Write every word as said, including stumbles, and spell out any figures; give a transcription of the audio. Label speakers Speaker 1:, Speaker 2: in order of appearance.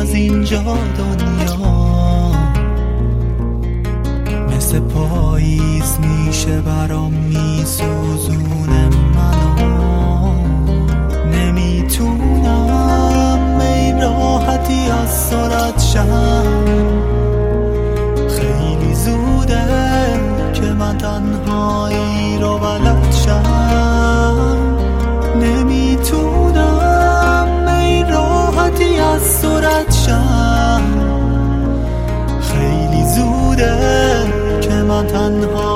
Speaker 1: از اینجا دنیا مثل پاییز میشه برام میسوزونه منو. نمیتونم ای راحتی از سرعت شم، خیلی زوده که من تنهایی رو بلد شم. نمیتونم ای راحتی از سرعت شم، خیلی زوده که من تنها